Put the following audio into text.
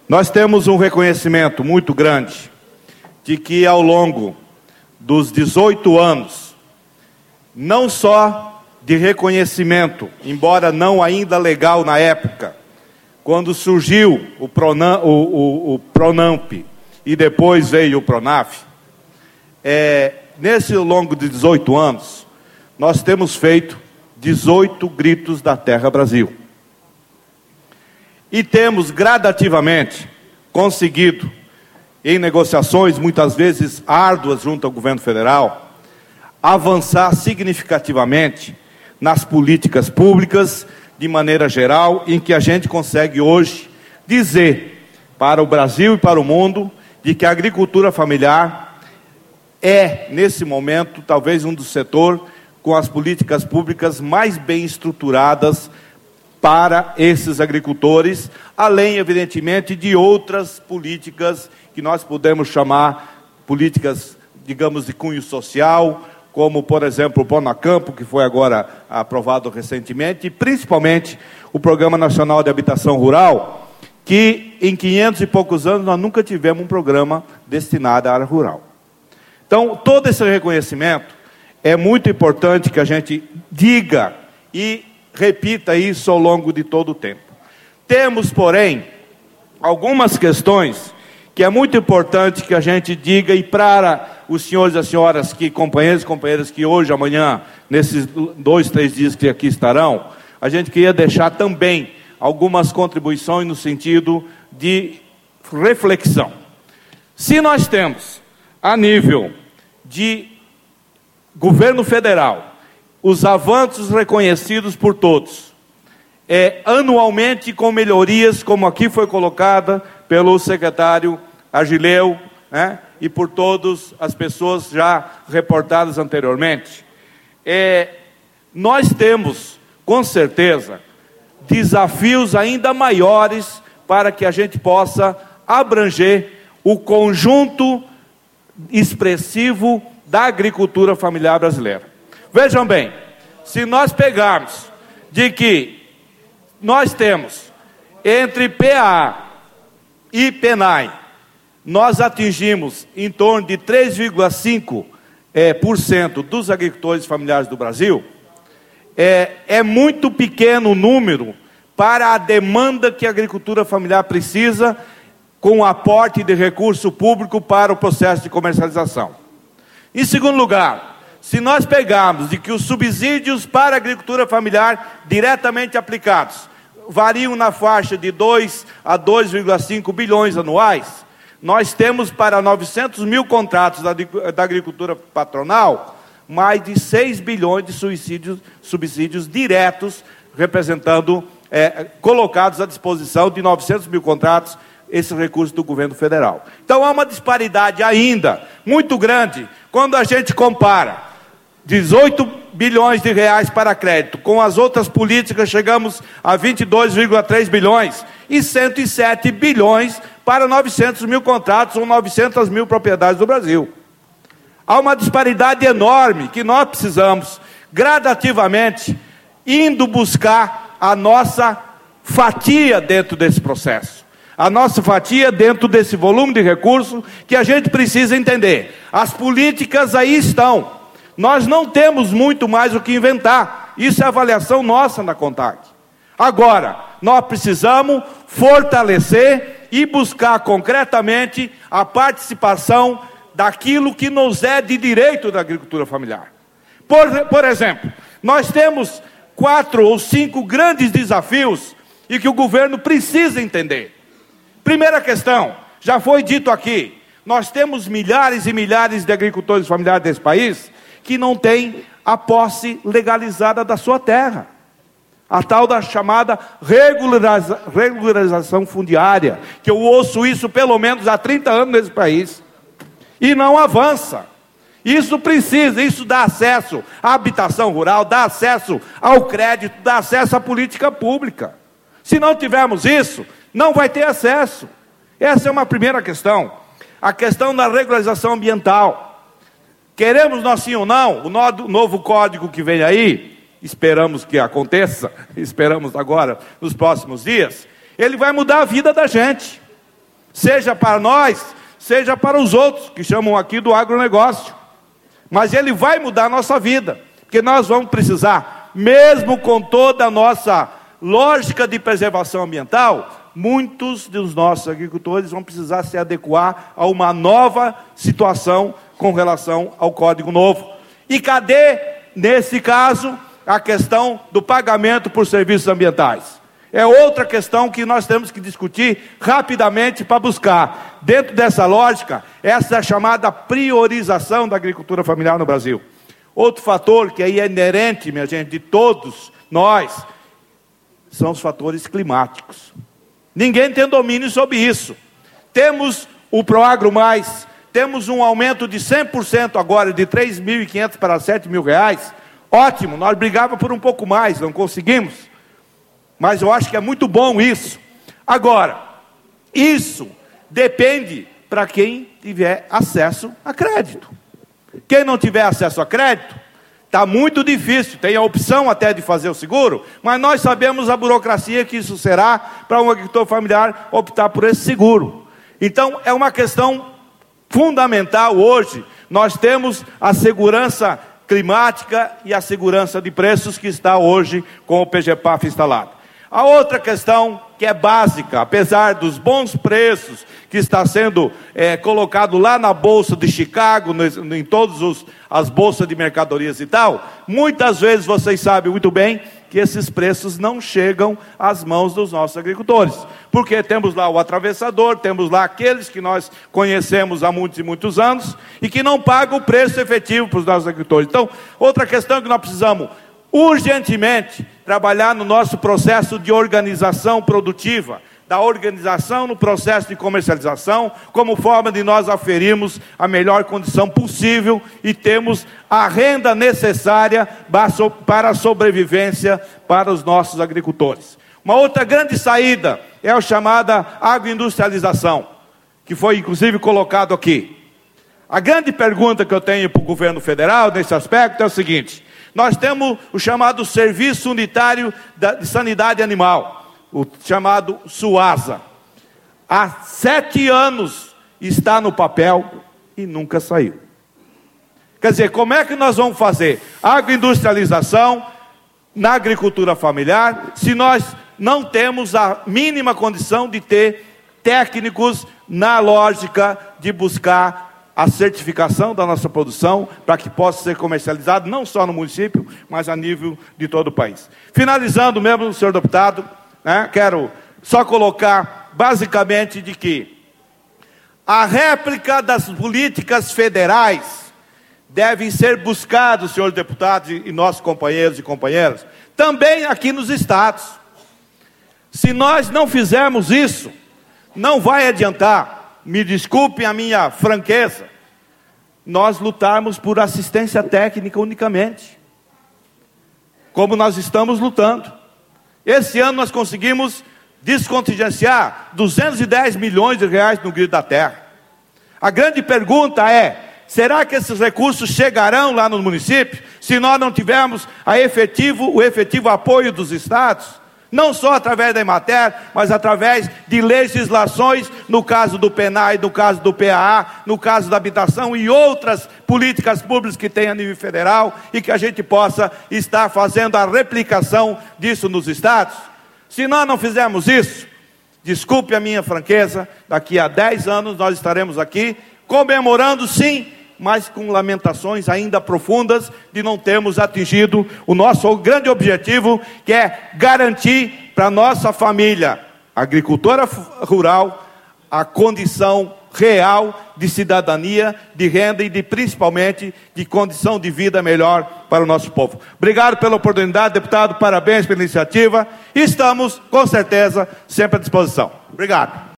Nós temos um reconhecimento muito grande de que ao longo dos 18 anos, não só de reconhecimento, embora não ainda legal na época, quando surgiu o Pronamp e depois veio o Pronaf, nesse longo de 18 anos, nós temos feito 18 gritos da Terra Brasil. E temos gradativamente conseguido, em negociações muitas vezes árduas junto ao governo federal, avançar significativamente nas políticas públicas, de maneira geral, em que a gente consegue hoje dizer para o Brasil e para o mundo de que a agricultura familiar é, nesse momento, talvez um dos setores com as políticas públicas mais bem estruturadas para esses agricultores, além, evidentemente, de outras políticas que nós podemos chamar políticas, digamos, de cunho social, como, por exemplo, o Pronacampo, que foi agora aprovado recentemente, e principalmente o Programa Nacional de Habitação Rural, que em 500 e poucos anos nós nunca tivemos um programa destinado à área rural. Então, todo esse reconhecimento é muito importante que a gente diga e repita isso ao longo de todo o tempo. Temos, porém, algumas questões que é muito importante que a gente diga, e para os senhores e as senhoras, companheiros e companheiras que hoje, amanhã, nesses 2, 3 dias que aqui estarão, a gente queria deixar também algumas contribuições no sentido de reflexão. Se nós temos, a nível de governo federal, os avanços reconhecidos por todos, anualmente com melhorias, como aqui foi colocada pelo secretário Agileu, e por todas as pessoas já reportadas anteriormente, nós temos, com certeza, desafios ainda maiores para que a gente possa abranger o conjunto expressivo da agricultura familiar brasileira. Vejam bem, se nós pegarmos de que nós temos entre PA e PENAI, nós atingimos em torno de 3,5% dos agricultores familiares do Brasil, é muito pequeno o número para a demanda que a agricultura familiar precisa, com o aporte de recurso público para o processo de comercialização. Em segundo lugar, se nós pegarmos de que os subsídios para a agricultura familiar diretamente aplicados variam na faixa de 2 a 2,5 bilhões anuais, nós temos para 900 mil contratos da agricultura patronal mais de 6 bilhões de subsídios diretos, representando, colocados à disposição de 900 mil contratos, esses recursos do governo federal. Então há uma disparidade ainda muito grande quando a gente compara 18 bilhões de reais para crédito, com as outras políticas chegamos a 22,3 bilhões e 107 bilhões para 900 mil contratos ou 900 mil propriedades do Brasil. Há uma disparidade enorme que nós precisamos, gradativamente, indo buscar a nossa fatia dentro desse processo. A nossa fatia dentro desse volume de recursos que a gente precisa entender. As políticas aí estão. Nós não temos muito mais o que inventar. Isso é avaliação nossa na CONTAG. Agora, nós precisamos fortalecer e buscar concretamente a participação daquilo que nos é de direito da agricultura familiar. Por exemplo, nós temos 4 ou 5 grandes desafios e que o governo precisa entender. Primeira questão, já foi dito aqui, nós temos milhares e milhares de agricultores familiares desse país que não têm a posse legalizada da sua terra. A tal da chamada regularização fundiária, que eu ouço isso pelo menos há 30 anos nesse país, e não avança. Isso precisa, isso dá acesso à habitação rural, dá acesso ao crédito, dá acesso à política pública. Se não tivermos isso, não vai ter acesso. Essa é uma primeira questão. A questão da regularização ambiental. Queremos nós sim ou não, o novo código que vem aí, esperamos que aconteça, esperamos agora, nos próximos dias, ele vai mudar a vida da gente. seja para nós, seja para os outros, que chamam aqui do agronegócio. Mas ele vai mudar a nossa vida, porque nós vamos precisar, mesmo com toda a nossa lógica de preservação ambiental, muitos dos nossos agricultores vão precisar se adequar a uma nova situação com relação ao Código Novo. E cadê, nesse caso, a questão do pagamento por serviços ambientais? É outra questão que nós temos que discutir rapidamente para buscar, dentro dessa lógica, essa chamada priorização da agricultura familiar no Brasil. Outro fator que aí é inerente, minha gente, de todos nós, são os fatores climáticos. Ninguém tem domínio sobre isso. Temos o Proagro Mais, temos um aumento de 100% agora, de R$ 3.500 para R$ 7.000. Ótimo, nós brigávamos por um pouco mais, não conseguimos. Mas eu acho que é muito bom isso. Agora, isso depende para quem tiver acesso a crédito. Quem não tiver acesso a crédito, está muito difícil. Tem a opção até de fazer o seguro, mas nós sabemos a burocracia que isso será para um agricultor familiar optar por esse seguro. Então, é uma questão fundamental hoje. Nós temos a segurança climática e a segurança de preços que está hoje com o PGPAF instalado. A outra questão que é básica, apesar dos bons preços que está sendo colocado lá na Bolsa de Chicago, em todas as bolsas de mercadorias e tal, muitas vezes vocês sabem muito bem que esses preços não chegam às mãos dos nossos agricultores. Porque temos lá o atravessador, temos lá aqueles que nós conhecemos há muitos e muitos anos e que não pagam o preço efetivo para os nossos agricultores. Então, outra questão que nós precisamos urgentemente trabalhar no nosso processo de organização produtiva, da organização no processo de comercialização, como forma de nós aferirmos a melhor condição possível e termos a renda necessária para a sobrevivência para os nossos agricultores. Uma outra grande saída é a chamada agroindustrialização, que foi inclusive colocado aqui. A grande pergunta que eu tenho para o governo federal nesse aspecto é o seguinte: nós temos o chamado Serviço Unitário de Sanidade Animal, o chamado SUASA. Há 7 anos está no papel e nunca saiu. Quer dizer, como é que nós vamos fazer agroindustrialização na agricultura familiar se nós não temos a mínima condição de ter técnicos na lógica de buscar a certificação da nossa produção para que possa ser comercializado não só no município, mas a nível de todo o país. Finalizando mesmo, senhor deputado, quero só colocar basicamente de que a réplica das políticas federais devem ser buscadas, senhores deputados e nossos companheiros e companheiras, também aqui nos estados. Se nós não fizermos isso, não vai adiantar. Me desculpem a minha franqueza, nós lutarmos por assistência técnica unicamente, como nós estamos lutando. Esse ano nós conseguimos descontingenciar 210 milhões de reais no Grito da Terra. A grande pergunta é: será que esses recursos chegarão lá no município, se nós não tivermos o efetivo apoio dos estados? Não só através da Emater, mas através de legislações, no caso do PENAI, no caso do PAA, no caso da habitação e outras políticas públicas que tem a nível federal e que a gente possa estar fazendo a replicação disso nos estados. Se nós não fizermos isso, desculpe a minha franqueza, daqui a 10 anos nós estaremos aqui comemorando sim, mas com lamentações ainda profundas de não termos atingido o nosso grande objetivo, que é garantir para a nossa família agricultora rural a condição real de cidadania, de renda e principalmente de condição de vida melhor para o nosso povo. Obrigado pela oportunidade, deputado, parabéns pela iniciativa. Estamos, com certeza, sempre à disposição. Obrigado.